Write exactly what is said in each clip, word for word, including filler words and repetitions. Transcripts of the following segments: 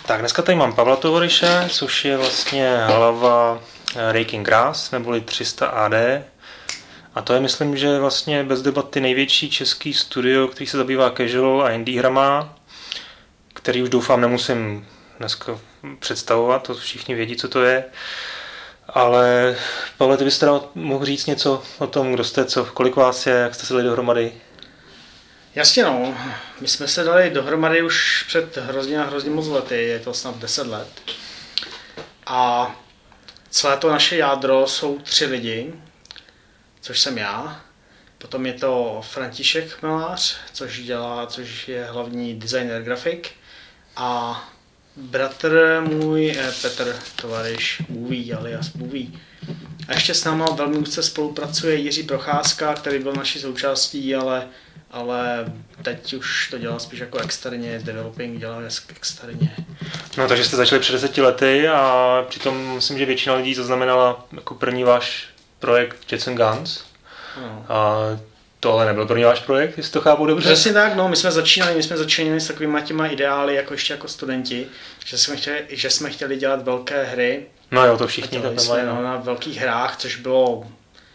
Tak dneska tady mám Pavla Tovoryše, což je vlastně hlava Raking Grass, neboli tři sta A D. A to je, myslím, že vlastně bez debaty největší český studio, který se zabývá casual a indie hrama, který už doufám nemusím dneska představovat, to všichni vědí, co to je. Ale Pavle, ty bys teda mohl říct něco o tom, kdo jste, co, kolik vás je, jak jste se dali dohromady? Jasně no, my jsme se dali dohromady už před hrozně hrozně moc lety, je to snad deset let. A celé to naše jádro jsou tři lidi, což jsem já. Potom je to František Chmelář, což dělá, což je hlavní designer grafik. A bratr můj Petr Tovaryš, Bůví, alias Bůví. A ještě s náma velmi úzce spolupracuje Jiří Procházka, který byl naší součástí, ale ale teď už to dělá spíš jako externě, developing dělá externě. No, takže jste začali před deseti lety a přitom myslím, že většina lidí zaznamenala jako první váš projekt Jets and Guns. No. A to ale nebyl první váš projekt, jestli to chápu dobře? Přesně tak, no, my jsme začínali, my jsme začínali s takovými těma ideály, jako ještě jako studenti, že jsme chtěli, že jsme chtěli dělat velké hry. No jo, to všichni to jsme no, na velkých hrách, což bylo, uh,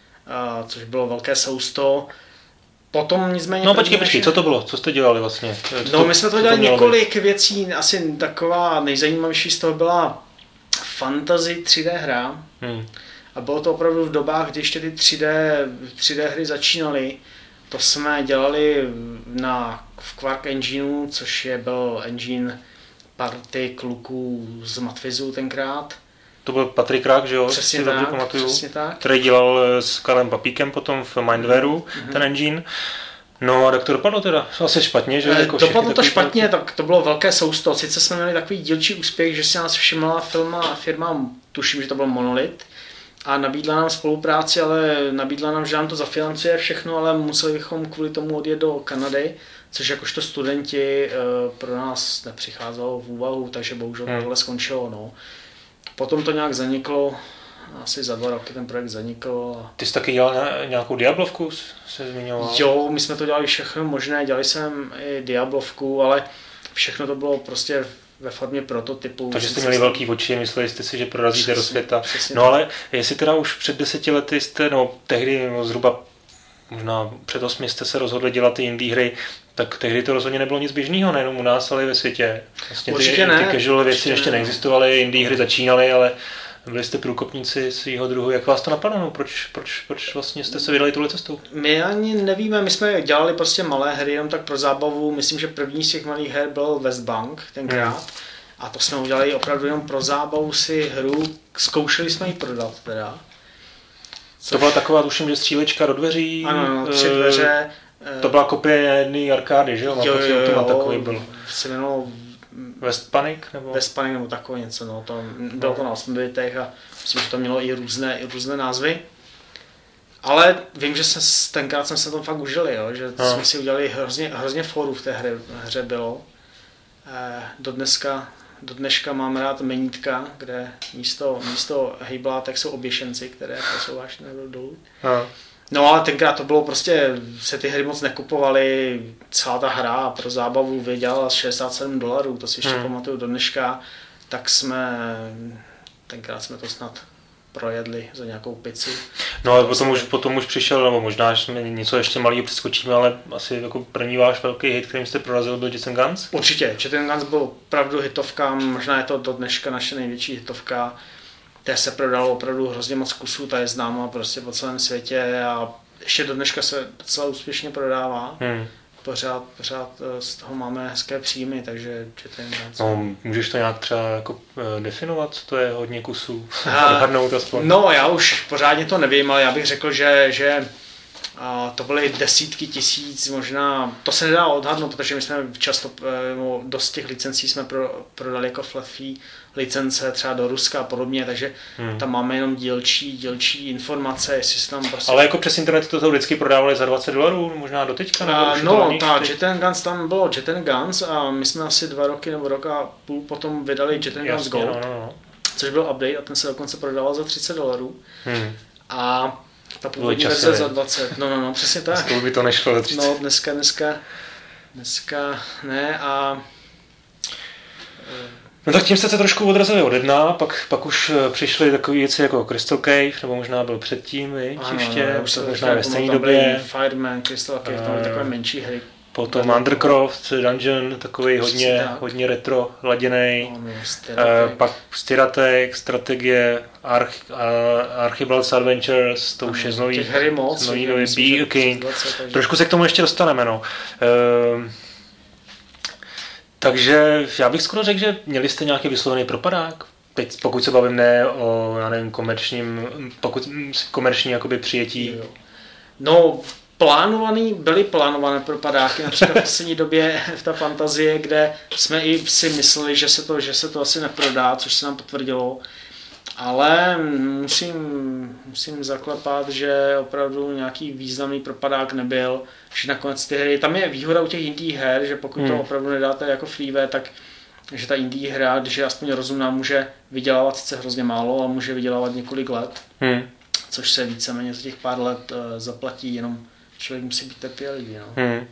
což bylo velké sousto. Potom nicméně... No počkej, počkej, co to bylo? Co jste dělali vlastně? Co no to, my jsme to dělali několik být? věcí, asi taková nejzajímavější z toho byla fantasy tři dé hra. Hmm. A bylo to opravdu v dobách, kdy ještě ty tři dé, tři dé hry začínaly. To jsme dělali na, v Quark Engineu, což je byl engine party kluků z Matvizu tenkrát. To byl Patrik Rák, že jo? Přesně tak, přesně tak. Který dělal s Karlem Papíkem potom v Mindwareu, mm-hmm. ten engine. No a tak to dopadlo teda asi špatně, že? Jako dopadlo to špatně, tak to bylo velké sousto. Sice jsme měli takový dílčí úspěch, že si nás všimla firma, firma, tuším, že to byl Monolith, a nabídla nám spolupráci, ale nabídla nám, že nám to zafinancuje všechno, ale museli bychom kvůli tomu odjet do Kanady, což jakožto studenti pro nás nepřicházelo v úvahu, takže bohužel hmm. tohle skončilo. No. Potom to nějak zaniklo, asi za dva roky ten projekt zanikl. A... Ty jsi taky dělal nějakou Diablovku, se zmiňoval? Jo, my jsme to dělali všechno možné, dělali jsem i Diablovku, ale všechno to bylo prostě ve formě prototypu. Takže jste měli velký oči, mysleli jste si, že prorazíte do světa. No ale jestli teda už před deseti lety jste, no tehdy no, zhruba možná před osmi jste se rozhodli dělat ty indie hry, tak tehdy to rozhodně nebylo nic běžného, nejenom u nás, ale i ve světě. Vlastně určitě ty, ne. ty casual věci ještě ne. neexistovaly, indie hry začínaly, ale byli jste průkopníci svýho druhu. Jak vás to napadlo? No, proč, proč, proč vlastně jste se vydali touhle cestou? My ani nevíme, my jsme dělali prostě malé hry, jenom tak pro zábavu. Myslím, že první z těch malých her byl Westbank tenkrát. Hmm. A to jsme udělali opravdu jenom pro zábavu si hru. Zkoušeli jsme ji prodat teda. Což... To byla taková, tuším, že střílečka do dveří. Ano, no, tři dveře. To byla kopie jedné arkády, že jo? Jo, jo, jo, jo, takový byl. Se jmenovalo West Panic? Nebo? West Panic nebo takové něco, no. To, bylo to na osmi bitech a myslím, že to mělo i různé, i různé názvy. Ale vím, že jsme, tenkrát jsme se tam fakt užili, jo? Že no. jsme si udělali hrozně, hrozně fórů v té hře, hře bylo. E, do dneska Do dneška mám rád menítka, kde místo, místo hejblátek jsou oběšenci, které posouváš dolů. No. no ale tenkrát to bylo prostě, se ty hry moc nekupovaly, celá ta hra pro zábavu vydělala šedesát sedm dolarů, to si ještě hmm. pamatuju do dneška, tak jsme, tenkrát jsme to snad projedli za nějakou pizzu. No ale potom už, potom už přišel, nebo možná něco ještě malého přeskočíme, ale asi jako první váš velký hit, kterým jste prorazil, byl Jets and Guns? Určitě, Jets and Guns byl opravdu hitovka, možná je to do dneška naše největší hitovka. Té se prodalo opravdu hrozně moc kusů, ta je známá prostě po celém světě a ještě do dneška se docela úspěšně prodává. Hmm. Pořád, pořád z toho máme hezké příjmy, takže Jets and Guns. No, můžeš to nějak třeba jako definovat, co to je hodně kusů? Odhadnout aspoň. No, já už pořádně to nevím, ale já bych řekl, že, že a to byly desítky tisíc, možná, to se nedá odhadnout, protože my jsme často, no, dost těch licencí jsme pro, prodali jako flat fee licence třeba do Ruska a podobně, takže hmm. tam máme jenom dílčí, dílčí informace, jestli se tam prostě... Ale jako přes internet to vždycky prodávali za dvacet dolarů, možná do teďka? Nebo uh, no, ta Jets and Guns, tam bylo Jets and Guns a my jsme asi dva roky nebo rok a půl potom vydali Jets and Guns Gold, no, no, no. což byl update a ten se dokonce prodával za třicet dolarů. Hmm. A ta původní verze za dvacet, no, no, no, přesně tak. Dneska by to nešlo za třicet. No, dneska, dneska, dneska ne a No tak tím jste se trošku odrazili od jedna, pak, pak už přišly takové věci jako Crystal Cave, nebo možná byl předtím, viď, ano, ještě, už to možná ve stejné době. Fireman, Crystal Cave, to byly takové menší hry. Potom Undercroft, Dungeon, takový hodně, hodně retro laděnej. No, uh, pak Styratek, strategie, Arch, uh, Archibald's Adventures, to už je z nový, těch hry moc, nový, nový Be a King. dvacet, takže... Trošku se k tomu ještě dostaneme, no. Uh, takže já bych skoro řekl, že měli jste nějaký vyslovený propadák. Teď pokud se bavím ne o, já nevím, komerčním, pokud komerční jakoby přijetí. Jo. No, plánovaný, byly plánované propadáky, například v poslední době v ta fantazie, kde jsme i si mysleli, že se to, že se to asi neprodá, což se nám potvrdilo. Ale musím, musím zaklepat, že opravdu nějaký významný propadák nebyl, že nakonec ty hry, tam je výhoda u těch indie her, že pokud hmm. to opravdu nedáte jako freeware, tak že ta indie hra, když je aspoň rozumná, může vydělávat sice hrozně málo, ale může vydělávat několik let, hmm. což se víceméně za těch pár let uh, zaplatí, jenom člověk musí být trpělivý. No. Hmm.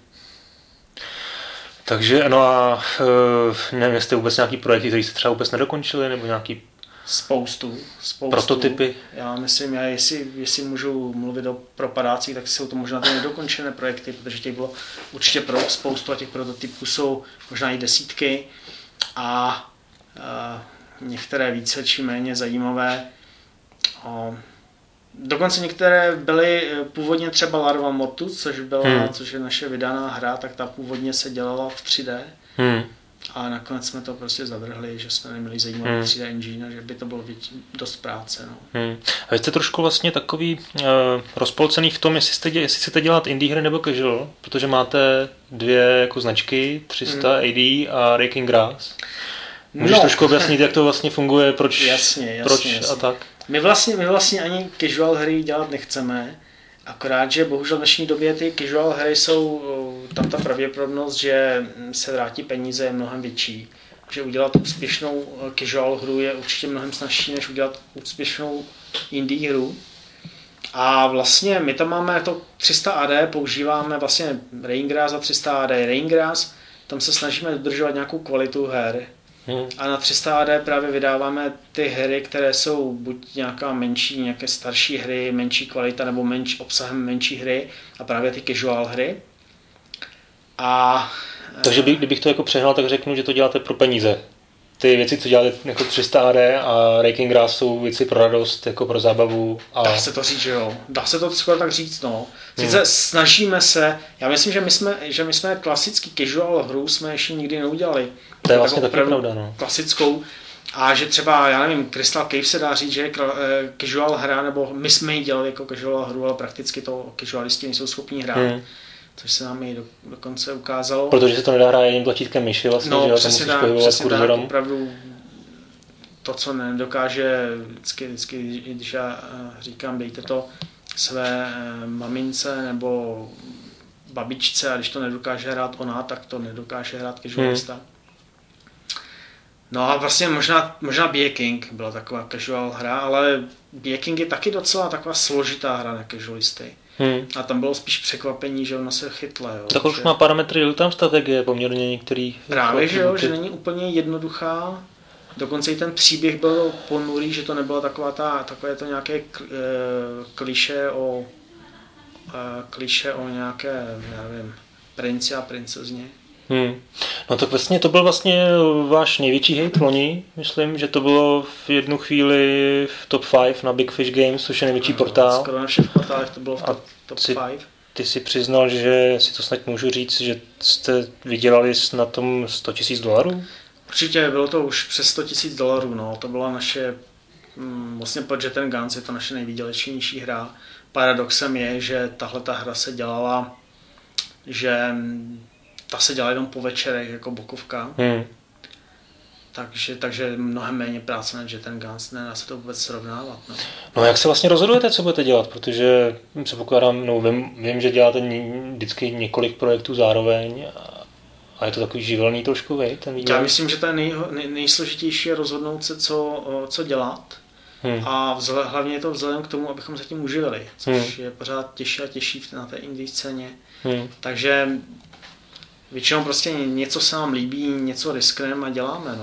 Takže no a uh, nevím, jestli vůbec nějaký projekty, které jste třeba vůbec nedokončili, nebo nějaký Spoustu, spoustu. Prototypy? Já myslím, já jestli, jestli můžu mluvit o propadácích, tak jsou to možná ty nedokončené projekty, protože těch bylo určitě pro spoustu a těch prototypů jsou možná i desítky a, a některé více či méně zajímavé. A dokonce některé byly původně třeba Larva Mortis, což, byla, hmm. což je naše vydaná hra, tak ta původně se dělala v tři dé. Hmm. A nakonec jsme to prostě zavrhli, že jsme neměli zajímavý hmm. tři dé engine, že by to bylo dost práce. No. Hmm. A vy jste trošku vlastně takový uh, rozpolcený v tom, jestli, jste, jestli chcete dělat indie hry nebo casual, protože máte dvě jako značky, tři sta hmm. A D a Raking Grass. Můžeš no. trošku objasnit, jak to vlastně funguje, proč, jasně, jasně, proč jasně. a tak? My vlastně, my vlastně ani casual hry dělat nechceme, akorát, že bohužel v dnešní době ty casual hry jsou, tam ta pravděpodobnost, že se vrátí peníze je mnohem větší. Že udělat úspěšnou casual hru je určitě mnohem snazší, než udělat úspěšnou indie hru. A vlastně my tam máme to tři sta A D, používáme vlastně Raingrass za tři sta A D. Raingrass, tam se snažíme dodržovat nějakou kvalitu her. Hmm. A na tři sta A D právě vydáváme ty hry, které jsou buď nějaká menší, nějaké starší hry, menší kvalita nebo menší, obsahem menší hry a právě ty casual hry. A takže by, kdybych to jako přehnal, tak řeknu, že to děláte pro peníze. Ty věci, co děláte jako tři sta A D a Raking Grass jsou věci pro radost, jako pro zábavu. A... Dá se to říct, že jo. Dá se to skoro tak říct, no. Sice hmm. snažíme se, já myslím, že my jsme, že my jsme klasický casual hru jsme ještě nikdy neudělali. To je vlastně taky pravda, no. Klasickou. A že třeba, já nevím, Crystal Cave se dá říct, že je casual hra, nebo my jsme ji dělali jako casual hru, ale prakticky to casualisti nejsou schopní hrát. Hmm. Což se nám i do, dokonce ukázalo. Protože se to nedá hrát jedním tlačítkem myši vlastně, no, že přesně tak, přesně tak, opravdu to, co nedokáže, vždycky, vždycky, když já říkám, dejte to své mamince nebo babičce a když to nedokáže hrát ona, tak to nedokáže hrát casualista. Hmm. No a vlastně možná, možná Be a King byla taková casual hra, ale Be a King je taky docela taková složitá hra na casualisty. Hmm. A tam bylo spíš překvapení, že ona se chytla. Jo, tak už že... má parametry, je tam strategie poměrně některý. Právě, že jo, že není úplně jednoduchá. Dokonce i ten příběh byl ponurý, že to nebylo taková ta, takové to nějaké kliše o kliše o nějaké, já nevím, princi a princezně. Hmm. No tak vlastně to byl vlastně váš největší hate loni, myslím, že to bylo v jednu chvíli v top pět na Big Fish Games, což je největší no, portál. Skoro na všech portálech to bylo v top, top si, pět. Ty si přiznal, že si to snad můžu říct, že jste vydělali na tom sto tisíc dolarů? Určitě, bylo to už přes sto tisíc dolarů, no, to byla naše, vlastně pod Jet and Guns je to naše nejvýdělečnější hra. Paradoxem je, že tahle ta hra se dělala, že ta se dělá jenom po večerech jako bokovka, hmm. takže, takže mnohem méně práce na Jet and Guns, nedá se to vůbec srovnávat. No. No jak se vlastně rozhodujete, co budete dělat, protože se pokládám, no vím, vím, že děláte vždycky několik projektů zároveň a je to takový živelný trošku, vej, ten vývoj. Já myslím, že to je nej, nej, nejsložitější je rozhodnout se, co, co dělat. Hmm. A vzhled, hlavně je to vzhledem k tomu, abychom se tím uživili, což hmm. je pořád těžší a těžší na té indie scéně. Hmm. Takže většinou prostě něco se nám líbí, něco riskneme a děláme. No.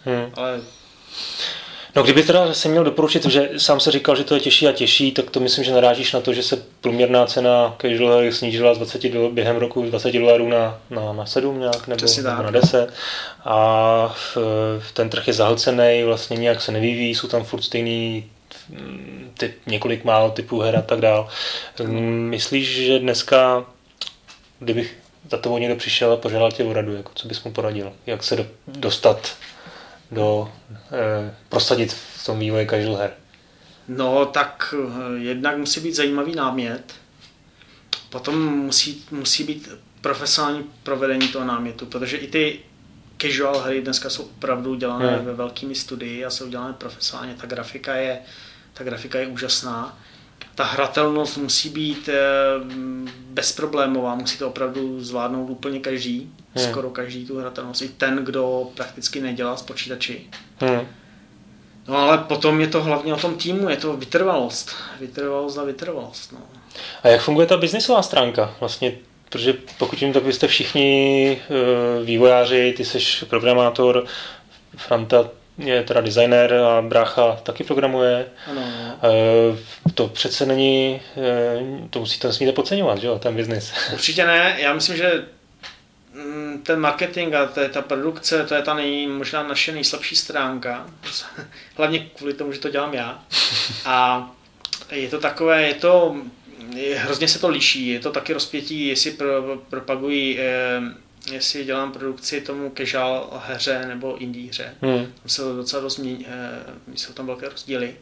Hmm. Ale... No kdyby teda se měl doporučit, že sám se říkal, že to je těžší a těžší, tak to myslím, že narážíš na to, že se průměrná cena casual snížila z dvacet dolarů, během roku z dvacet dolarů na, na, na sedm nějak, nebo, nebo na deset. A v, ten trh je zahlcený, vlastně nějak se nevyvíjí, jsou tam furt stejný typ, několik málo typů her a tak dál. Myslíš, že dneska, kdybych za tebou někdo přišel a požádal tě o radu, jako co bys mu poradil? Jak se do, dostat do eh, prosadit v tom vývoji casual her? No tak jednak musí být zajímavý námět, potom musí, musí být profesionální provedení toho námětu, protože i ty casual hry dneska jsou opravdu dělané hmm. ve velkými studii a jsou dělané profesionálně. Ta grafika je, ta grafika je úžasná. Ta hratelnost musí být eh, bezproblémová, musí to opravdu zvládnout úplně každý, hmm. skoro každý tu hratelnost, i ten, kdo prakticky nedělá s počítači. Hmm. No ale potom je to hlavně o tom týmu, je to vytrvalost, vytrvalost a vytrvalost. No. A jak funguje ta biznisová stránka vlastně? Protože pokud vím, tak vy jste všichni uh, vývojáři, ty jsi programátor, Franta je teda designer a brácha taky programuje. Ano. Uh, to přece není, uh, to musíte, nesmíte podceňovat, že jo, ten biznis. Určitě ne, já myslím, že ten marketing a ta produkce, to je ta nej, možná naše nejslabší stránka, hlavně kvůli tomu, že to dělám já. A je to takové, je to, je, hrozně se to liší, je to taky rozpětí, jestli pro, propagují, eh, jestli dělám produkci tomu casual hře nebo indie hře. Hmm. Tam se docela dost mění, eh, jsou tam velké rozdíly.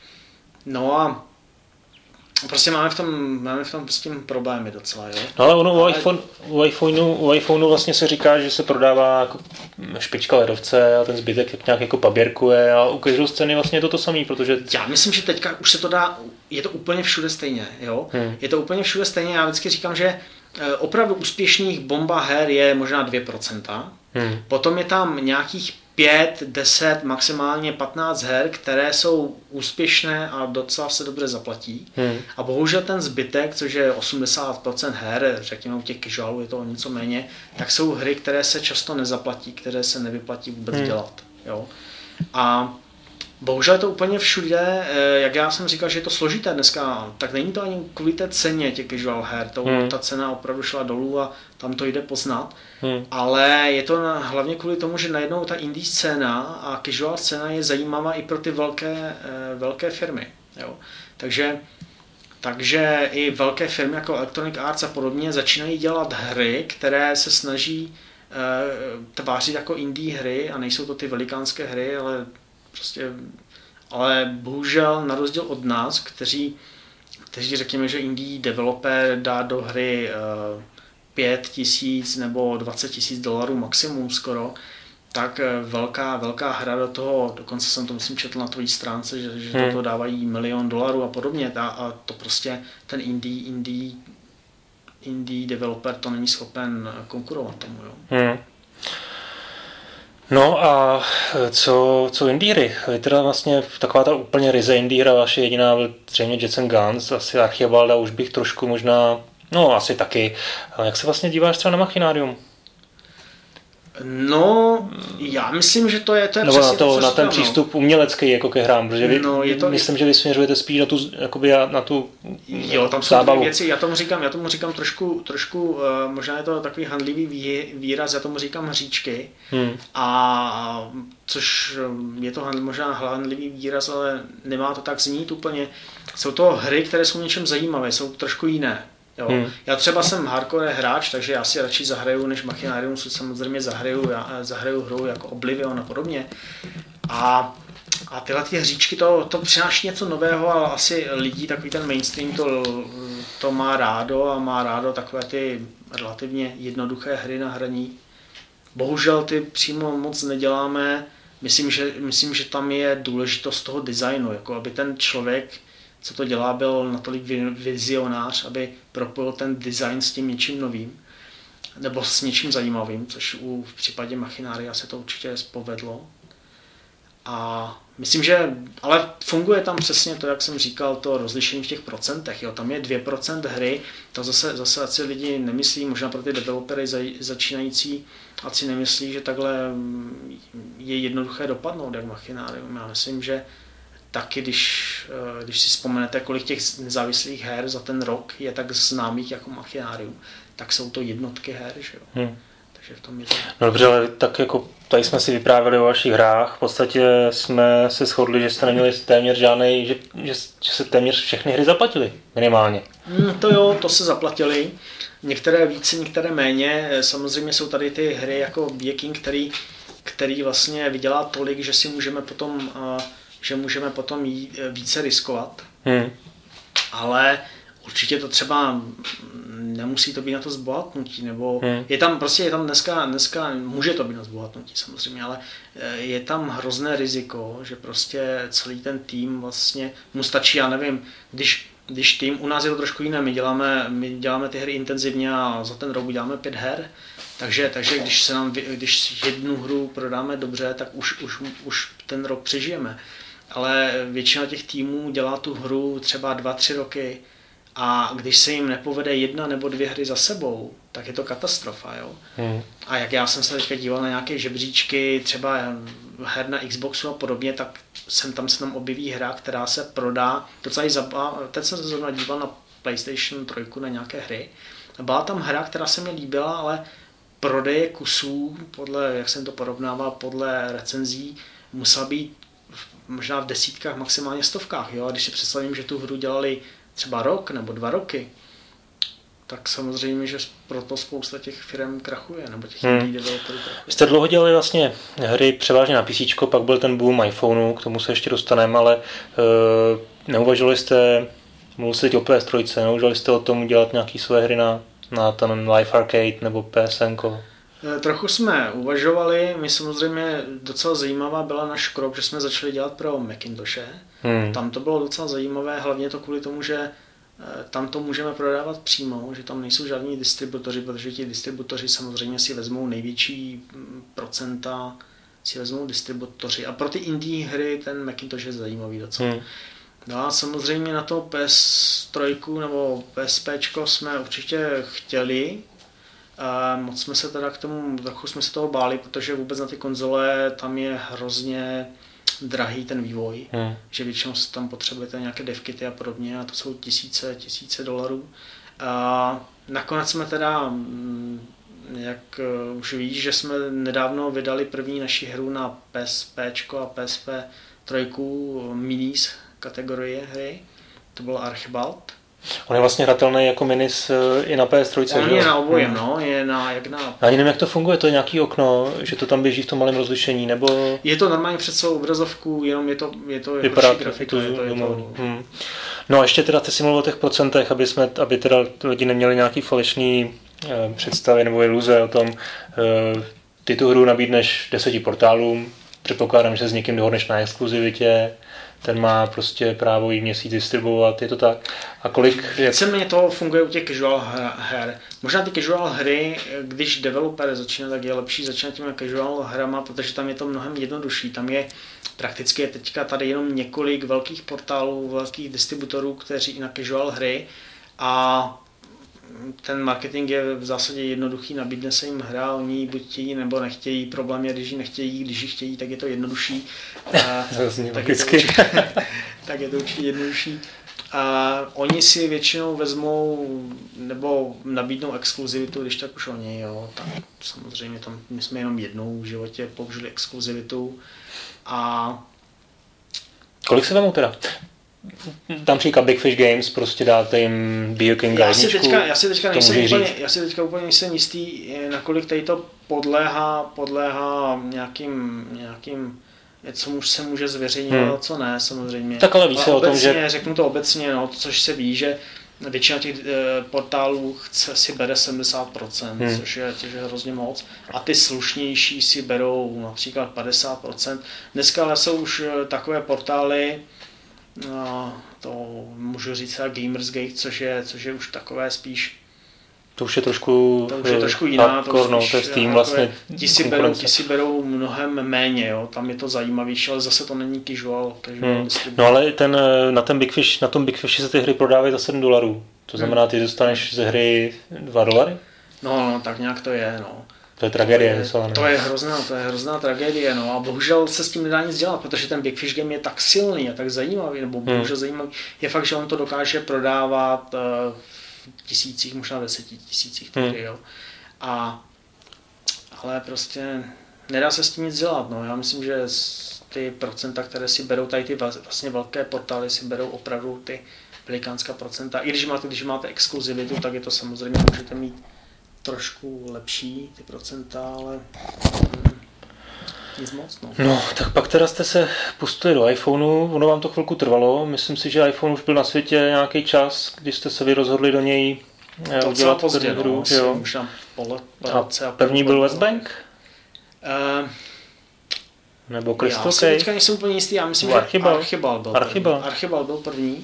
No a prostě máme v tom, máme v tom s tím problémy docela, jo. No ale ono ale... u, iPhone, u, iPhoneu, u iPhoneu vlastně se říká, že se prodává jako špička ledovce a ten zbytek nějak jako paběrkuje a u casual scény vlastně je to to samé, protože... Já myslím, že teďka už se to dá, je to úplně všude stejně, jo. Hmm. Je to úplně všude stejně, já vždycky říkám, že opravdu úspěšných bomba her je možná dvě procenta, hmm. potom je tam nějakých pět, deset, maximálně patnáct her, které jsou úspěšné a docela se dobře zaplatí. Hmm. A bohužel ten zbytek, což je osmdesát procent her, řekněme u těch casualů je to o něco méně, tak jsou hry, které se často nezaplatí, které se nevyplatí vůbec hmm. dělat. Jo? A bohužel je to úplně všude, jak já jsem říkal, že je to složité dneska, tak není to ani kvůli té ceně těch casual her, to, hmm. ta cena opravdu šla dolů a tam to jde poznat, hmm. ale je to hlavně kvůli tomu, že najednou ta indie scéna a casual scéna je zajímavá i pro ty velké, velké firmy. Jo. Takže, takže i velké firmy jako Electronic Arts a podobně začínají dělat hry, které se snaží tvářit jako indie hry a nejsou to ty velikánské hry, ale prostě, ale bohužel na rozdíl od nás, kteří, kteří řekněme, že indie developer dá do hry uh, pět tisíc nebo dvacet tisíc dolarů maximum skoro, tak velká, velká hra do toho, dokonce jsem to myslím četl na tvojí stránce, že, že hmm. do toho dávají milion dolarů a podobně a, a to prostě ten indie, indie, indie developer to není schopen konkurovat tomu. Jo. Hmm. No a co, co indie hry? Je teda vlastně taková ta úplně ryze indie hra, vaše jediná byl zřejmě Jets and Guns, asi Archibalda už bych trošku možná, no asi taky. Ale jak se vlastně díváš třeba na Machinarium? No, já myslím, že to je, to je Nebo přesně na, to, to, na ten přístup umělecký jako ke hrám, protože vy, no, je to, myslím, že vy směřujete spíš na tu, jakoby na tu jo, tam jsou dvě věci, já tomu říkám, já tomu říkám trošku, trošku uh, možná je to takový handlivý výraz, já tomu říkám hříčky, hmm. a což je to handl, možná handlivý výraz, ale nemá to tak znít úplně. Jsou to hry, které jsou něčem zajímavé, jsou trošku jiné. Jo. Hmm. Já třeba jsem hardcore hráč, takže já si radši zahraju než Machinarium, si samozřejmě zahraju, já zahraju hru jako Oblivion a podobně. A, a tyhle ty hříčky, to, to přináší něco nového, ale asi lidí, takový ten mainstream to, to má rádo a má rádo takové ty relativně jednoduché hry na hraní. Bohužel ty přímo moc neděláme, myslím, že, myslím, že tam je důležitost toho designu, jako aby ten člověk, co to dělá, byl natolik vizionář, aby propojil ten design s tím něčím novým nebo s něčím zajímavým, což u, v případě Machinária se to určitě povedlo. A myslím, že, ale funguje tam přesně to, jak jsem říkal, to rozlišení v těch procentech. Jo. Tam je dvě procenta hry, to zase, zase ať si lidi nemyslí, možná pro ty developery začínající, ať si nemyslí, že takhle je jednoduché dopadnout, jak Machinarium. Já myslím, že taky, když, když si vzpomenete, kolik těch nezávislých her za ten rok je tak známých jako Machinarium, tak jsou to jednotky her, že jo. Hmm. Takže v tom je to... No dobře, ale tak jako tady jsme si vyprávěli o vašich hrách, v podstatě jsme se shodli, že jste neměli téměř žádnej, že, že, že se téměř všechny hry zaplatily, minimálně. Hmm, to jo, to se zaplatili. Některé více, některé méně. Samozřejmě jsou tady ty hry jako Viking, který, který vlastně vydělá tolik, že si můžeme potom, že můžeme potom jít více riskovat. Hmm. Ale určitě to třeba nemusí to být na to zbohatnutí, nebo hmm. je tam prostě, je tam dneska, dneska, může to být na zbohatnutí samozřejmě, ale je tam hrozné riziko, že prostě celý ten tým vlastně mu stačí, já nevím, když, když tým, u nás je to trošku jiné, my děláme, my děláme ty hry intenzivně a za ten rok uděláme pět her, takže, takže když se nám, když jednu hru prodáme dobře, tak už, už, už ten rok přežijeme, ale většina těch týmů dělá tu hru třeba dva, tři roky. A když se jim nepovede jedna nebo dvě hry za sebou, tak je to katastrofa. Jo? Hmm. A jak já jsem se teďka díval na nějaké žebříčky, třeba her na Xboxu a podobně, tak sem tam se tam objeví hra, která se prodá. Docela i zaba... Teď jsem se zrovna díval na PlayStation tři na nějaké hry. Byla tam hra, která se mi líbila, ale prodeje kusů, podle, jak jsem to porovnával, podle recenzí, musela být možná v desítkách, maximálně stovkách. Jo? A když si představím, že tu hru dělali třeba rok nebo dva roky, tak samozřejmě, že proto spousta těch firm krachuje, nebo těch hmm. developerů krachuje. Jste dlouho dělali vlastně hry převážně na PCčko, pak byl ten boom iPhoneu, k tomu se ještě dostaneme, ale uh, neuvažovali jste, mluvili jste teď o P S tři, neuvažovali jste o tom dělat nějaké své hry na, na ten Live Arcade nebo P S N ko? Trochu jsme uvažovali, my samozřejmě docela zajímavá byla náš krok, že jsme začali dělat pro Macintoshe. Hmm. Tam to bylo docela zajímavé, hlavně to kvůli tomu, že tam to můžeme prodávat přímo, že tam nejsou žádní distributoři, protože ti distributoři samozřejmě si vezmou největší procenta, si vezmou distributoři. A pro ty indie hry ten Macintosh je zajímavý docela. Hmm. No a samozřejmě na to P S tři nebo PSPčko jsme určitě chtěli. Uh, moc jsme se teda k tomu, trochu jsme se toho báli, protože vůbec na ty konzole tam je hrozně drahý ten vývoj, hmm. že většinou tam potřebujete nějaké devkity a podobně a to jsou tisíce, tisíce dolarů. Uh, nakonec jsme teda, jak uh, už víš, že jsme nedávno vydali první naši hru na PSPčko a P S P tři minis kategorie hry, to byl Archibald. On je vlastně hratelný jako minis i na P S tři. On je na obojem, hmm. no, je na, jak na... Ani nevím, jak to funguje, to je nějaký okno, že to tam běží v tom malém rozlišení, nebo... Je to normálně před celou obrazovku, jenom je to, je to vypadá grafika, to, je to, je to... Hmm. No a ještě teda ty si mluvil o těch procentech, aby, jsme, aby teda lidi neměli nějaký falešný eh, představy nebo iluze o tom, eh, ty tu hru nabídneš deseti portálům, předpokládám, že se s někým dohodneš na exkluzivitě, ten má prostě právo jí měsíc distribuovat, je to tak. A kolik... Víceméně to funguje u těch casual her. Možná ty casual hry, když developer začíná, tak je lepší začínat těmi casual hrama, protože tam je to mnohem jednodušší. Tam je prakticky teďka tady jenom několik velkých portálů, velkých distributorů, kteří na casual hry a ten marketing je v zásadě jednoduchý, nabídne se jim hra, oni buď chtějí nebo nechtějí, problém je, když ji nechtějí, když ji chtějí, tak je to jednodušší. tak, je to určitě, tak je to určitě jednodušší. A oni si většinou vezmou nebo nabídnou exkluzivitu, když tak už oni, jo, tak samozřejmě tam my jsme jenom jednou v životě použili exkluzivitu. A kolik se vemou teda? Tam příklad Big Fish Games, prostě dáte jim Bioking já si teďka, já si teďka nejsem úplně, já si teďka úplně nejsem jistý, nakolik tady to podléhá, podléhá nějakým, nějakým, co už se může zveřejňovat, hmm. co ne, samozřejmě. Tak ale ví se o tom, že... Řeknu to obecně, no, což se ví, že většina těch e, portálů chce, si bere sedmdesát procent, hmm. což, je, což je hrozně moc. A ty slušnější si berou například padesát procent. Dneska ale jsou už takové portály, no, to můžu říct Gamersgate, což je, což je už takové spíš To už je trošku, to už je trošku jiná, hardcore, to, no, už, to je Steam vlastně. Ti si, berou, ti si berou mnohem méně, jo, tam je to zajímavější, ale zase to není casual. casual hmm. No ale ten, na, ten Big Fish, na tom Big Fishi se ty hry prodávají za sedm dolarů. To znamená, ty dostaneš ze hry dva dolary? No, no, tak nějak to je, no. To je tragédie. To je, to je hrozná, to je hrozná tragédie, no a bohužel se s tím nedá nic dělat, protože ten Big Fish game je tak silný a tak zajímavý, nebo bohužel hmm. zajímavý. Je fakt, že on to dokáže prodávat uh, v tisících, možná deseti tisících, hmm. jo. A, ale prostě nedá se s tím nic dělat, no. Já myslím, že ty procenta, které si berou tady ty vlastně velké portály, si berou opravdu ty velikánská procenta. I když máte, když máte exkluzivitu, tak je to samozřejmě, můžete mít trošku lepší ty procenta, ale hmm, nic moc. No. no, tak pak teda jste se pustili do iPhoneu, ono vám to chvilku trvalo, myslím si, že iPhone už byl na světě nějaký čas, když jste se vy rozhodli do něj to udělat pozdě, hru. No, jo. Možná pole, a první byl Westbank? Uh, Nebo Crystal Já si si teďka nejsem úplně jistý, já myslím, že Archibald, Archibald byl Archibald. první. Archibald byl první.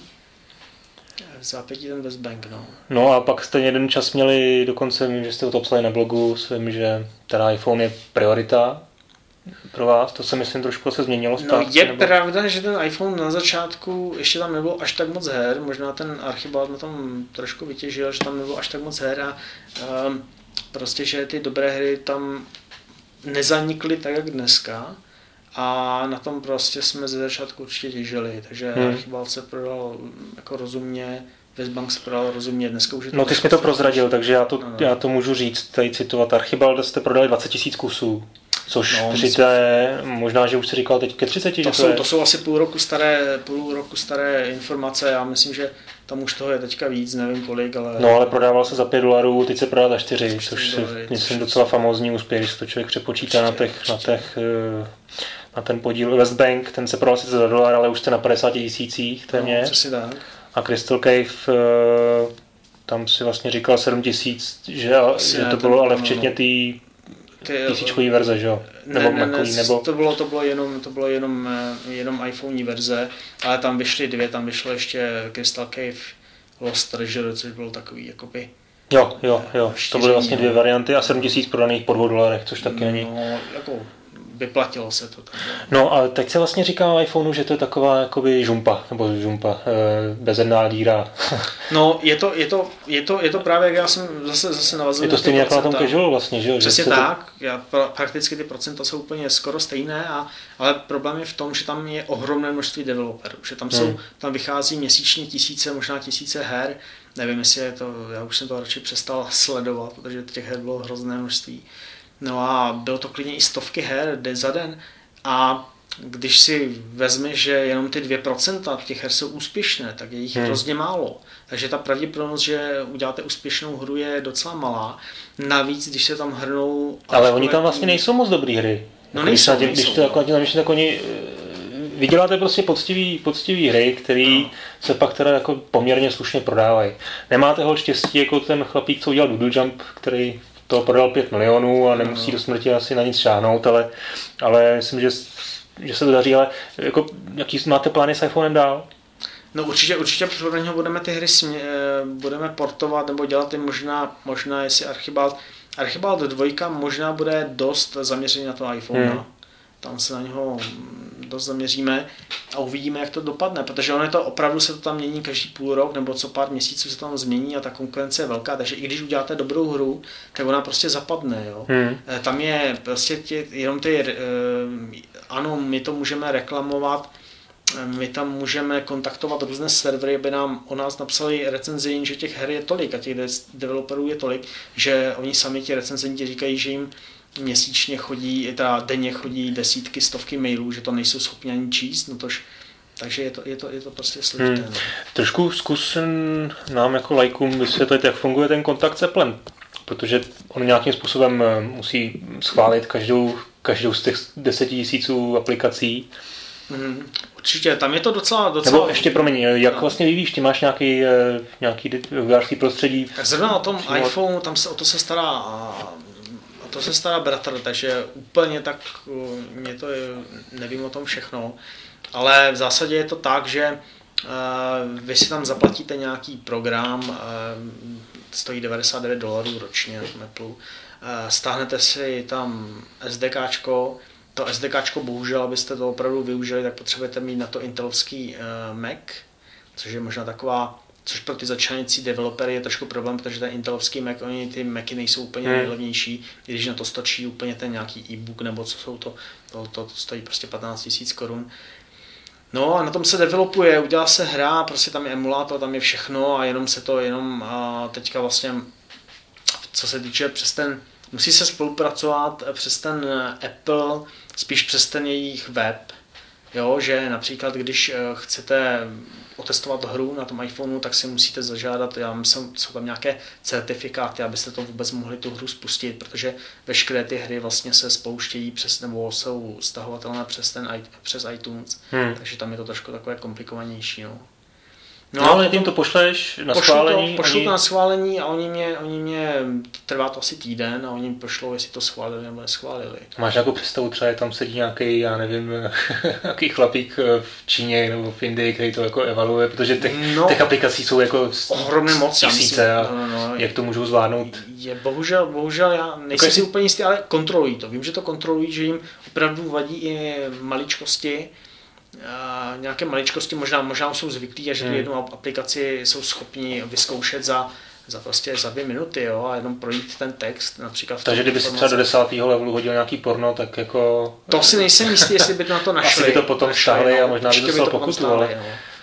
V zápětí ten Westbank, no. No a pak jste jeden čas měli, dokonce, že jste to psali na blogu svým, že ten iPhone je priorita pro vás, to se myslím trošku se změnilo. No zpátky, je nebo... pravda, že ten iPhone na začátku ještě tam nebylo až tak moc her, možná ten Archibald na tom trošku vytěžil, že tam nebylo až tak moc her a um, prostě, že ty dobré hry tam nezanikly tak, jak dneska. A na tom prostě jsme ze začátku určitě těžili, takže hmm. Archibald se prodal jako rozumně, Westbank se prodal rozumně, dneska už je to... No ty jsi mi to prozradil, takže já to, no, no. já to můžu říct, tady citovat. Archibald jste prodali dvacet tisíc kusů, což no, při té, možná, že už si říkal teď ke třiceti, to že jsou, to je... To jsou asi půl roku staré, půl roku staré informace, já myslím, že tam už toho je teďka víc, nevím kolik, ale... No ale prodával se za pět dolarů, teď se prodal za čtyři, což si dolary, myslím docela famózní úspěch, když to člověk přepočítá na těch, na těch, na ten podíl. Westbank, ten se prodal sice za dolar, ale už jste na padesáti tisících téměř. No, přesně tak. A Crystal Cave, tam si vlastně říkal sedm tisíc, že, že to bylo ale včetně té tisíčkový verze, že jo? Nebo ne, ne, ne, nebo... to bylo, to bylo jenom, to bylo jenom, jenom iPhone verze, ale tam vyšly dvě, tam vyšlo ještě Crystal Cave Lost Treasure, což bylo takový jakoby... Jo, jo, jo, to byly vlastně dvě varianty a sedm tisíc prodaných po dvou dolarech, což taky není. No, jako vyplatilo se to. Tak. No a teď se vlastně říká o iPhoneu, že to je taková jakoby žumpa, nebo žumpa, bezedná díra. No, je to, je to, je to, je to právě, jak já jsem zase, zase navazuji. Je to stejně jako na tom casual vlastně, že jo? Přesně že tak, to... já, prakticky ty procenta jsou úplně skoro stejné, a, ale problém je v tom, že tam je ohromné množství developerů, že tam, jsou, hmm. tam vychází měsíčně tisíce, možná tisíce her, nevím, jestli je to, já už jsem to radši přestal sledovat, protože těch her bylo hrozné množství. No a bylo to klidně i stovky her den za den a když si vezmeš, že jenom ty dvě procenta těch her jsou úspěšné, tak je jich hmm. hrozně málo. Takže ta pravděpodobnost, že uděláte úspěšnou hru, je docela malá. Navíc, když se tam hrnou... Ale oni tam vlastně nejsou moc dobrý hry. No nejsou, když nejsou. Když to jako, tak oni... Vyděláte prostě poctivý, poctivý hry, který no. se pak teda jako poměrně slušně prodávají. Nemáte ho štěstí jako ten chlapík, co udělal Doodle Jump, který to prodal pět milionů a nemusí do smrti asi na nic šáhnout, ale, ale myslím, že, že se to daří, ale jako, jaký máte plány s iPhonem dál? No určitě, určitě pro něho budeme ty hry smě, budeme portovat nebo dělat i možná, možná jestli Archibald, Archibald dvojka možná bude dost zaměřený na to iPhone. Hmm. Tam se na něho dost zaměříme a uvidíme, jak to dopadne, protože ono je to opravdu, se to tam mění každý půl rok nebo co pár měsíců se to tam změní a ta konkurence je velká, takže i když uděláte dobrou hru, tak ona prostě zapadne. Jo? Hmm. Tam je prostě tě, jenom ty, ano, my to můžeme reklamovat, my tam můžeme kontaktovat různé servery, aby nám o nás napsali recenzi, že těch her je tolik a těch developerů je tolik, že oni sami ti recenzenti říkají, že jim měsíčně chodí, teda denně chodí desítky, stovky mailů, že to nejsou schopni ani číst, no tož, takže je to, je to, je to prostě složité. Hmm. Trošku zkus nám jako lajkům vysvětlit, jak funguje ten kontakt s Applem, protože on nějakým způsobem musí schválit každou, každou z těch deseti tisíců aplikací. Hmm. Určitě, tam je to docela... docela... Nebo ještě, promiň, jak vlastně vyvíjíš, ty máš nějaký, nějaký vývojářský prostředí? Tak zrovna o tom přímo... iPhone, tam se o to se stará to se stará bratr, takže úplně tak, mě to je, nevím o tom všechno, ale v zásadě je to tak, že Vy si tam zaplatíte nějaký program, stojí devadesát devět dolarů ročně na tom Apple. Stáhnete si tam SDKčko, to SDKčko bohužel, abyste to opravdu využili, tak potřebujete mít na to intelovský Mac, což je možná taková, což pro ty začínající developery je trošku problém, protože ten intelovský Mac, oni ty Macy nejsou úplně hmm. nejlevnější, když na to stačí úplně ten nějaký e-book nebo co jsou to, to, to, to stojí prostě patnáct tisíc korun. No a na tom se developuje, udělá se hra, prostě tam je emulátor, tam je všechno a jenom se to, jenom a teďka vlastně, co se týče přes ten, musí se spolupracovat přes ten Apple, spíš přes ten jejich web, jo, že například když chcete otestovat hru na tom iPhoneu, tak si musíte zažádat, já myslím, jsou tam nějaké certifikáty, abyste to vůbec mohli tu hru spustit, protože veškeré ty hry vlastně se spouštějí přes, nebo jsou stahovatelné přes, ten, přes iTunes, hmm. takže tam je to trošku takové komplikovanější. No. No, no ale tím to pošleš na pošlu schválení? To, pošlu oni... to na schválení a oni mě, oni mě, trvá to asi týden a oni mi pošlou, jestli to schválili nebo neschválili. Máš nějakou představu, třeba je tam sedí nějaký, já nevím, nějaký chlapík v Číně nebo v Indii, který to jako evaluuje, protože těch, no, těch aplikací jsou jako ohromně moc tisíce a no, no, no. jak to můžou zvládnout? Je, bohužel, bohužel já nejsem si úplně jistý, ale kontrolují to. Vím, že to kontrolují, že jim opravdu vadí i maličkosti, Uh, nějaké maličkosti, možná, možná jsou zvyklí a že hmm. tu jednu aplikaci jsou schopni vyzkoušet za, za prostě za dvě minuty, jo, a jenom projít ten text, například. Takže kdyby si třeba do desátého levelu hodil nějaký porno, tak jako... To si nejsem jistý, jestli by to na to našli. Asi by to potom stáhli a možná by dostal pokutu, ale...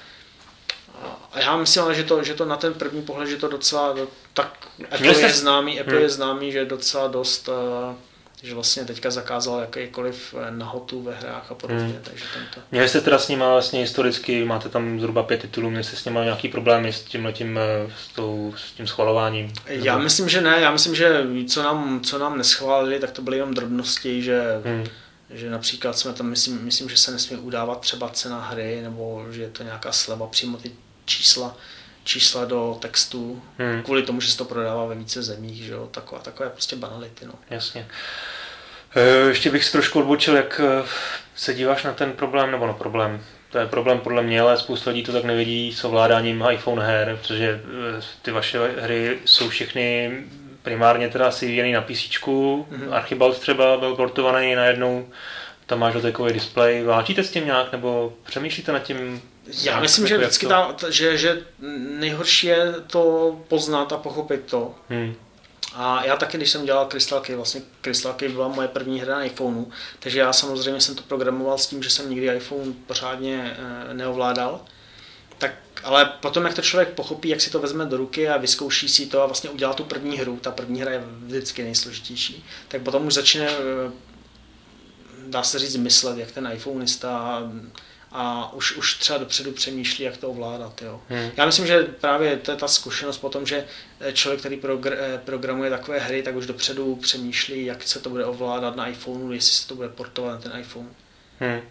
A já myslím, že to, že to na ten první pohled, že to docela, tak Apple je jste... známý, Apple hmm. je známý, že je docela dost... Uh, že vlastně teďka zakázal jakýkoliv nahotu ve hrách a podobně, hmm. takže tento. Měli jste teda s nima vlastně historicky, máte tam zhruba pět titulů, měli jste s nima nějaký problémy s tímhletím, s, tou, s tím schvalováním? Já nebo... myslím, že ne, já myslím, že co nám, co nám neschválili, tak to byly jenom drobnosti, že, hmm. že například jsme tam, myslím, myslím, že se nesmí udávat třeba cena hry, nebo že je to nějaká sleva, přímo ty čísla, čísla do textu, hmm. kvůli tomu, že se to prodává ve více zemích, že jo, taková, takové prostě banality, no. Jasně. Ještě bych si trošku odbočil, jak se díváš na ten problém, nebo na problém, to je problém podle mě, ale spousta lidí to tak nevidí s ovládáním iPhone her, protože ty vaše hry jsou všechny primárně teda asi vyvíjený na PCčku, mm-hmm. Archibald třeba byl portovaný najednou, tam máš dotekový displej, válčíte s tím nějak, nebo přemýšlíte nad tím? Já myslím, že vždycky ta, že, že nejhorší je to poznat a pochopit to. Hmm. A já taky, když jsem dělal Crystal Cave, vlastně Crystal Cave byla moje první hra na iPhoneu, takže já samozřejmě jsem to programoval s tím, že jsem nikdy iPhone pořádně e, neovládal. Tak, ale potom, jak to člověk pochopí, jak si to vezme do ruky a vyzkouší si to a vlastně udělá tu první hru, ta první hra je vždycky nejsložitější, tak potom už začne, e, dá se říct, myslet, jak ten iPhoneista a už, už třeba dopředu přemýšlí, jak to ovládat. Jo. Hmm. Já myslím, že právě to je ta zkušenost potom, že člověk, který progr- programuje takové hry, tak už dopředu přemýšlí, jak se to bude ovládat na iPhoneu, jestli se to bude portovat na ten iPhone. Hmm.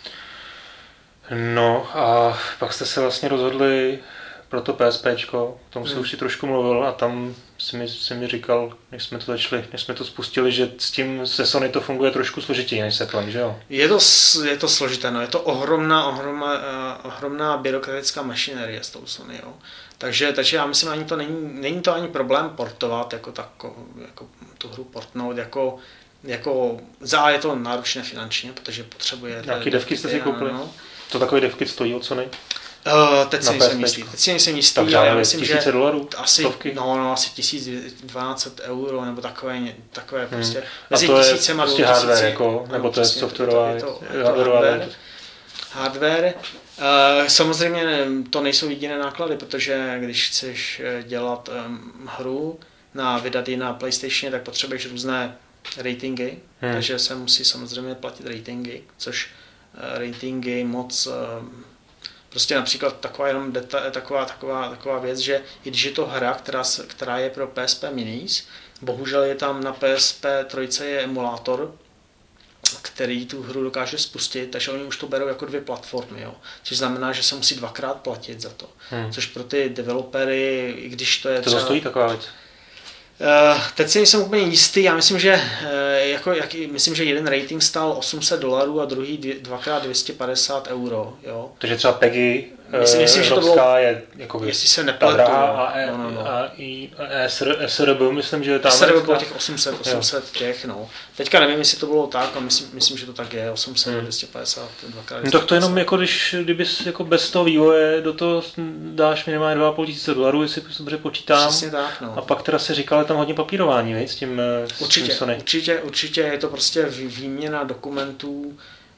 No a pak jste se vlastně rozhodli pro to PSPčko, o tom hmm. si už si trošku mluvil a tam si mi, si mi říkal, než jsme to začali, než jsme to spustili, že s tím se Sony to funguje trošku složitěji než se Apple, že jo? Je to, je to složité, no. Je to ohromná, ohromná, uh, ohromná byrokratická mašinerie s tou Sony, jo. Takže, takže já myslím, ani to není, není to ani problém portovat, jako, tako, jako tu hru portnout, jako, jako za je to náročné finančně, protože potřebuje... Nějaký devky jste si koupili? No. To takové devky stojí od Sony? Uh, teď si nejsem jistý, teď si nejsem jistý, ale já myslím, že dolarů, asi, no, no, asi tisíc dvě stě euro, nebo takové, takové hmm. prostě, mezi tisícem a prostě hardware, jako, nebo no, to je softwarová, je to, je to hardware, hardware. Uh, samozřejmě to nejsou jediné náklady, protože když chceš dělat um, hru, na vydat ji na PlayStation, tak potřebuješ různé ratingy, hmm. takže se musí samozřejmě platit ratingy, což uh, ratingy moc... Um, Prostě například taková, jenom deta, taková, taková, taková věc, že i když je to hra, která, která je pro P S P Minis, bohužel je tam na P S P tři je emulátor, který tu hru dokáže spustit, takže oni už to berou jako dvě platformy, jo. Což znamená, že se musí dvakrát platit za to. Hmm. Což pro ty developery, i když to je to třeba... To stojí taková věc? Uh, teď si nejsem úplně jistý, já myslím, že, uh, jako, jak, myslím, že jeden rating stál osm set dolarů a druhý dvě, dvakrát dvě stě padesát euro. Jo. Takže třeba P E G I myslím, myslím, že to bylo, je jako jestli se nepletu, drahá a, no, no, no. a i S R B, myslím, že tam... S R B bylo těch osm set, osm set těch, no. Teďka nevím, jestli to bylo tak, a myslím, myslím že to tak je, osm set, hmm. dvě stě padesát, dvakrát. No tak to jenom jako když, kdybys jako bez toho vývoje do toho dáš minimálně dva a půl tisíce dolarů, jestli to dobře počítám. Přesně tak, no. A pak teda se říkal, tam hodně papírování, víc, s tím určitě, s tím určitě, určitě je to prostě výměna dokumentů,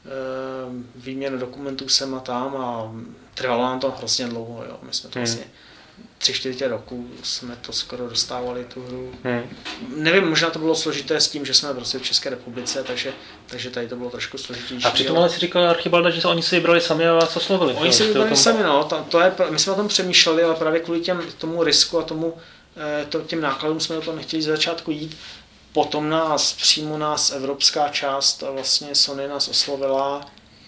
výměna dokumentů sem a tam a trvalo nám to hrozně dlouho, jo. My jsme to hmm. vlastně tři čtvrtě roku jsme to skoro dostávali tu hru. Hmm. Nevím, možná to bylo složité s tím, že jsme prostě v České republice, takže, takže tady to bylo trošku složitější. A přitom ale si říkal Archibalda, že oni si vybrali sami a vás oslovili. Oni si vybrali tom... sami, no. To, to je, my jsme o tom přemýšleli, ale právě kvůli těm, tomu risku a tomu, to, těm nákladům jsme do toho nechtěli z začátku jít. Potom nás, přímo nás evropská část, vlastně Sony nás oslovila,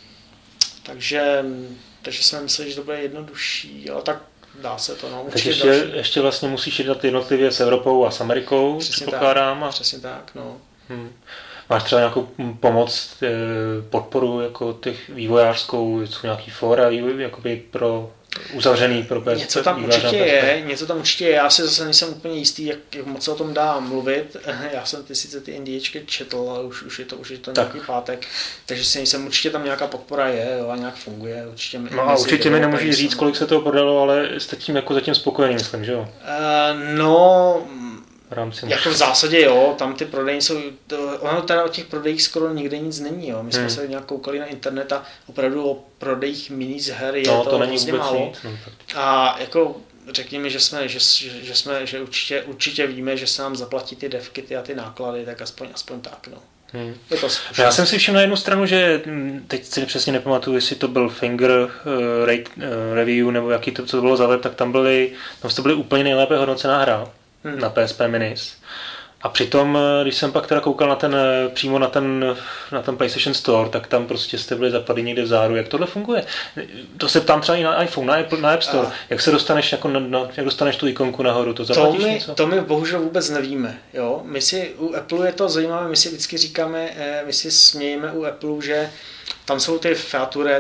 takže, takže jsme mysleli, že to bude jednodušší, ale tak dá se to, no. Tak ještě, ještě vlastně musíš jednat jednotlivě s Evropou a s Amerikou, předpokládám. A... Přesně tak, no. Hmm. Máš třeba nějakou pomoc, podporu jako těch vývojářskou, jsou nějaký fóra vývoj, jakoby pro uzavřený pro P S P? Něco tam určitě je, něco tam určitě je, já si zase nejsem úplně jistý, jak, jak moc se o tom dá mluvit. Já jsem ty sice ty NDAčky četl, ale už, už je to, už je to nějaký pátek, takže si nejsem, určitě tam nějaká podpora je, jo, a nějak funguje. Určitě no a určitě mi nemůžeš říct, kolik se toho prodalo, ale jste tím jako zatím spokojený, myslím, že jo? Uh, no... Jako v zásadě jo, tam ty prodejní jsou, to, ono teda o těch prodejích skoro nikde nic není, jo. My jsme hmm. se nějak koukali na internet a opravdu o prodejích mini z her je no, to, to není vlastně vůbec málo. Nic, no, a jako řekněme, že jsme, že, že jsme, že určitě, určitě víme, že se nám zaplatí ty devkity a ty náklady, tak aspoň, aspoň tak, no. Hmm. Je to já jsem si všiml na jednu stranu, že teď si přesně nepamatuju, jestli to byl Finger uh, rate, uh, Review nebo jaký to, co to bylo za web, tak tam byly, tam to byly úplně nejlépe hodnocená hra hmm. na P S P Minis. A přitom, když jsem pak teda koukal na ten, přímo na ten, na ten PlayStation Store, tak tam prostě jste byli zapadli někde v záru. Jak tohle funguje? To se ptám třeba i na iPhone, na, Apple, na App Store. A... Jak se dostaneš, jako na, na, jak dostaneš tu ikonku nahoru? To zaplatíš to my, něco? To my bohužel vůbec nevíme. Jo? My si, u Apple je to zajímavé, my si vždycky říkáme, my si smějeme u Apple, že tam jsou ty feature,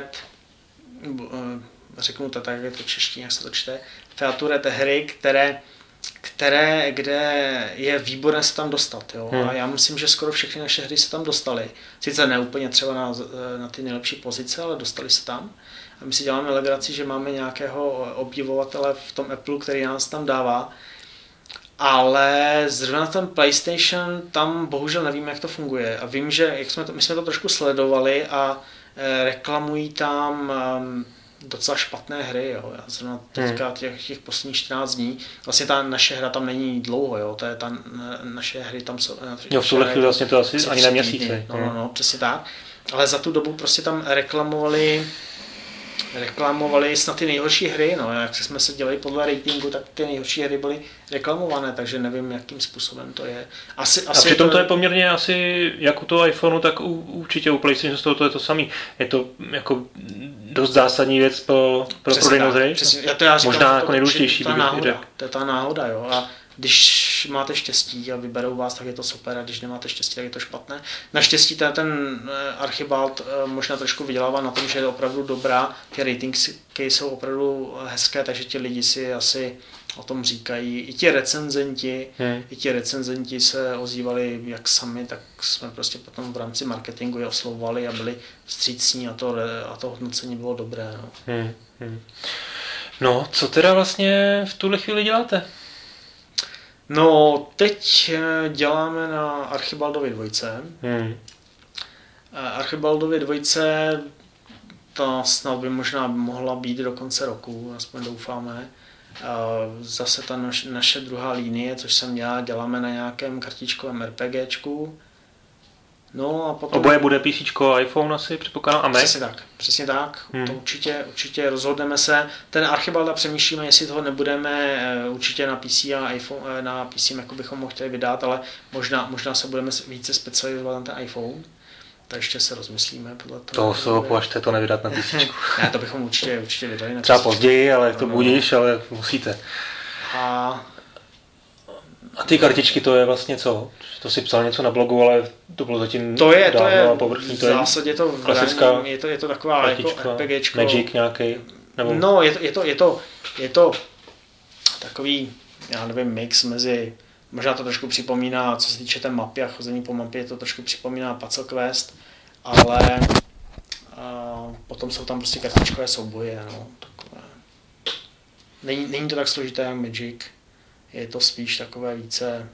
řeknu to tak, jak je to češtině, jak se to čte, feature hry, které které, kde je výborné se tam dostat. Jo? Hmm. A já myslím, že skoro všechny naše hry se tam dostaly. Sice ne úplně třeba na, na ty nejlepší pozice, ale dostali se tam. A my si děláme legraci, že máme nějakého obdivovatele v tom Apple, který nás tam dává. Ale zrovna ten PlayStation, tam bohužel nevím, jak to funguje. A vím, že jak jsme to, my jsme to trošku sledovali a e, reklamují tam um, docela špatné hry, jo. Já zrovna teďka těch, těch posledních čtrnáct dní, vlastně ta naše hra tam není dlouho, jo, to je ta naše hry tam jsou... Jo, v tuhle chvíli vlastně to asi ani na měsíce. No, no, no, přesně tak. Ale za tu dobu prostě tam reklamovali reklamovali snad ty nejhorší hry, no, jak jsme se dělali podle ratingu, tak ty nejhorší hry byly reklamované, takže nevím, jakým způsobem to je. Asi, asi a přitom to... to je poměrně asi, jak u toho iPhoneu, tak u, určitě u PlayStation z toho to je to samý. Je to jako dost zásadní věc pro, pro prodejnost hry? Možná jako nejdůležitější. To je náhoda, to je ta náhoda, jo. A když máte štěstí a vyberou vás, tak je to super, a když nemáte štěstí, tak je to špatné. Naštěstí ten, ten Archibald možná trošku vydělává na tom, že je opravdu dobrá, ty ratingy jsou opravdu hezké, takže ti lidi si asi o tom říkají. I ti recenzenti, hmm. i ti recenzenti se ozývali jak sami, tak jsme prostě potom v rámci marketingu je oslovovali a byli vstřícní a to, a to hodnocení bylo dobré. No. Hmm. Hmm. No, co teda vlastně v tuhle chvíli děláte? No, teď děláme na Archibaldovi dvojce. Hmm. Archibaldovi dvojce, ta snad by možná mohla být do konce roku, aspoň doufáme. Zase ta naše druhá linie, což jsem dělal, děláme na nějakém kartičkovém RPGčku. No a potom... Oboje bude PCčko, iPhone asi, předpokládám, a Mac? Přesně tak, přesně tak. Hmm. To určitě, určitě rozhodneme se. Ten Archibalda přemýšlíme, jestli toho nebudeme určitě na P C a iPhone, na P C jako bychom ho chtěli vydat, ale možná, možná se budeme více specializovat na ten iPhone. To ještě se rozmyslíme podle toho. To se opovažte to nevydat na PCčku. Ne, to bychom určitě, určitě vydali na třeba později, ale to budíš, ale musíte. A... A ty kartičky, to je vlastně co? To si psal něco na blogu, ale to bylo zatím to je, to je, a povrchní. To je v zásadě to klasická je to, je to taková kartička, jako RPGčko. Magic nějaký. Nebo... No, je to, je, to, je, to, je to takový, já nevím, mix mezi, možná to trošku připomíná, co se týče té mapy a chození po mapě, to trošku připomíná Puzzle Quest, ale a potom jsou tam prostě kartičkové souboje, no, takové. Není, není to tak složité jak Magic, je to spíš takové více...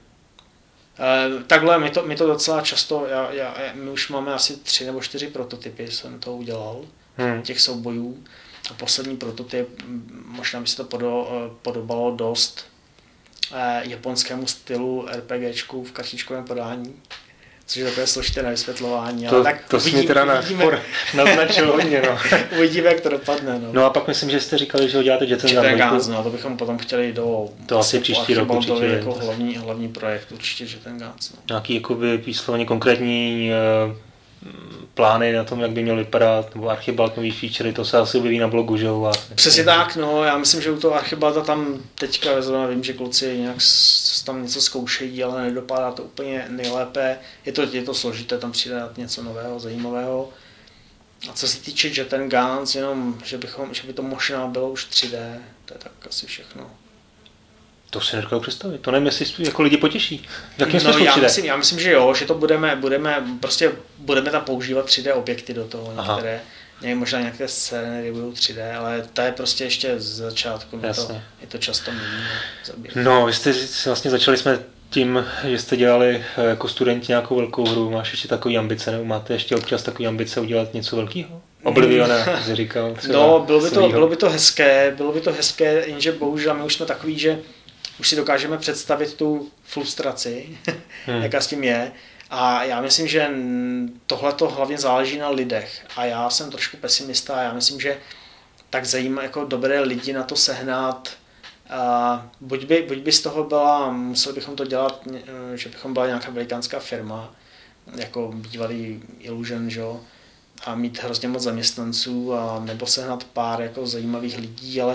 E, takhle, my to, my to docela často, já, já, my už máme asi tři nebo čtyři prototypy, jsem to udělal, hmm. těch soubojů. A poslední prototyp, možná by se to podo, podobalo dost e, japonskému stylu RPGčku v kartičkovém podání. Což je takové složité na vysvětlování. To, ale tak to uvidí, jsi mi teda uvidíme, naznačil hodně. No. Uvidíme, jak to dopadne. No, no a pak myslím, že jste říkali, že ho děláte Jet and Guns, no, to bychom potom chtěli do... To asi příští rok určitě. Jako hlavní, hlavní projekt, určitě Jet and Guns. No. Nějaký jakoby výslovně konkrétní uh, plány na tom, jak by měl vypadat, nebo Archibald nový featurey, to se asi objeví na blogu, že jo? Přesně tak, no, já myslím, že u toho Archibalda tam teďka zrovna vím, že kluci nějak tam něco zkoušejí, ale nedopadá to úplně nejlépe. Je to, je to složité tam přidat něco nového, zajímavého. A co se týče Jet and Guns, jenom, že, bychom, že by to možná bylo už tři dé, to je tak asi všechno. To si nedokážu představit, to nevím, jestli jako lidi potěší. Jakým no, já myslím, já myslím, že jo, že to budeme, budeme, prostě budeme tam používat tři dé objekty do toho, aha. Některé, nevím, možná nějaké scény budou tři dé, ale ta je prostě ještě z začátku, je to, je to často méně. No, vy jste vlastně začali jsme tím, že jste dělali jako studenti nějakou velkou hru, máš ještě takový ambice, nebo máte ještě občas takový ambice udělat něco velkého? Obliviona, jsi říkal. No, bylo by, to, bylo by to hezké, bylo by to hezké, jenže bohužel my už jsme takový, že už si dokážeme představit tu frustraci, hmm. jaká s tím je. A já myslím, že tohle to hlavně záleží na lidech. A já jsem trošku pesimista a já myslím, že tak zajímá jako dobré lidi na to sehnat. A buď, by, buď by z toho byla, museli bychom to dělat, že bychom byla nějaká velikánská firma, jako bývalý Illusion, že? A mít hrozně moc zaměstnanců, a nebo sehnat pár jako zajímavých lidí, ale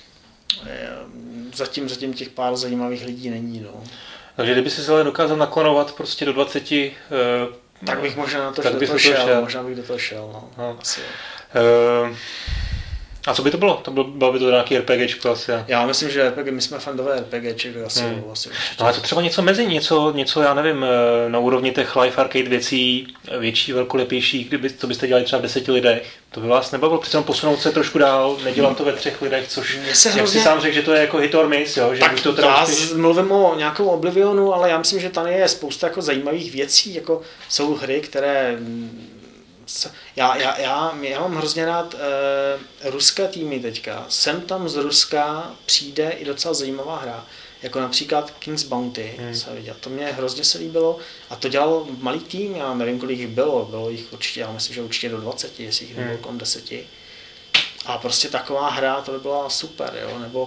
Zatím, zatím těch pár zajímavých lidí není. No. Takže kdyby si se dokázal naklonovat prostě do dvaceti, uh, tak bych možná na to, do toho šel, šel. Možná bych do toho šel. No. No. Asi, uh, a co by to bylo? To bylo, bylo by to nějaký RPGčko asi? Já myslím, že R P G, my jsme fandové RPGček, asi, hmm. asi no ale to třeba něco mezi, něco, něco, já nevím, na úrovni těch live arcade věcí, větší, velkolepější, kdyby, co byste dělali třeba v deseti lidech, to by vás nebavilo přece posunout se trošku dál, nedělat to ve třech lidech, což jak hrozně... si sám řekl, že to je jako hit or miss, jo? Že tak to já úspěš... mluvím o nějakou Oblivionu, ale já myslím, že tady je spousta jako zajímavých věcí, jako jsou hry, které Já, já, já, já mám hrozně rád e, ruské týmy teďka. Sem tam z Ruska přijde i docela zajímavá hra. Jako například King's Bounty. Hmm. Se viděl. To mě hrozně se líbilo. A to dělal malý tým, já nevím, kolik jich bylo. Bylo jich určitě, já myslím, že určitě do dvaceti, jestli jich nebylo kolem deseti. A prostě taková hra, to by byla super, jo. Nebo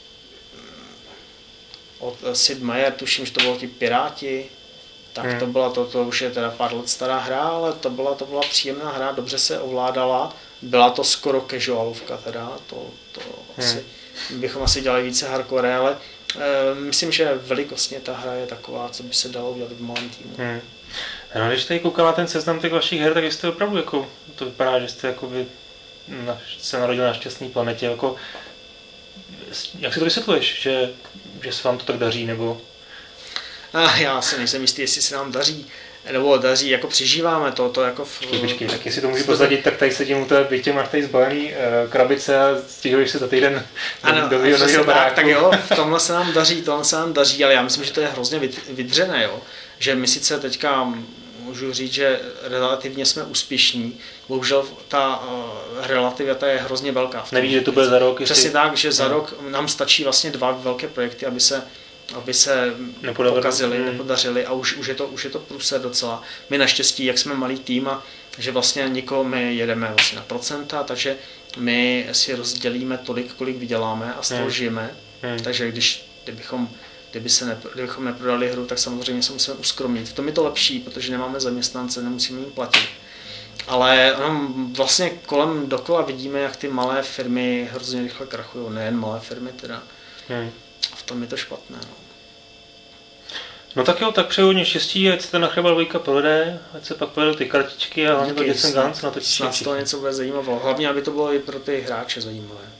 od Sid Meier, tuším, že to bylo ti Piráti. Tak hmm. to byla, to, to už je teda pár let stará hra, ale to byla, to byla příjemná hra, dobře se ovládala. Byla to skoro casualovka teda, to, to hmm. asi, bychom asi dělali více hardcore, ale e, myslím, že velikostně ta hra je taková, co by se dalo udělat v malém týmu. Hmm. No, když tady koukám na ten seznam těch vašich her, tak jste opravdu jako, to vypadá, že jste jakoby na, se narodil na šťastné planetě, jako, jak si to vysvětluješ, že, že se vám to tak daří, nebo... A já se nejsem jistý, jestli se nám daří, nebo daří, jako přežíváme to, to jako... V, počkej, počkej, tak jestli to můžu pozadit, tak tady sedím u té bytě, máš tady zbalený uh, krabice a stěžuješ se za týden ano, do nového baráku. Tak jo, v tomhle se nám daří, tohle se nám daří, ale já myslím, že to je hrozně vydřené, jo. Že my sice teďka, můžu říct, že relativně jsme úspěšní, bohužel ta uh, relativita je hrozně velká. Nevíš, že to bude za rok? Přesně jestli... tak, že za no. rok nám stačí vlastně dva velké projekty, aby se aby se Nepodavili. pokazili, hmm. nepodařili a už, už, je to, už je to průser docela. My naštěstí, jak jsme malý tým a že vlastně nikoho my jedeme vlastně na procenta, takže my si rozdělíme tolik, kolik vyděláme a z toho hmm. žijeme. Hmm. Takže když, kdybychom, kdyby se nepro, kdybychom neprodali hru, tak samozřejmě se musíme uskromnit. V tom je to lepší, protože nemáme zaměstnance, nemusíme jim platit. Ale no, vlastně kolem dokola vidíme, jak ty malé firmy hrozně rychle krachují, nejen malé firmy teda. Hmm. V tom je to špatné. No, no tak jo, tak přeju hodně štěstí, ať se ten Archibald dvojka povede, ať se pak povedou ty kartičky a hlavně to Jet and Guns na to snad z toho něco bude zajímavé. Hlavně, aby to bylo i pro ty hráče zajímavé.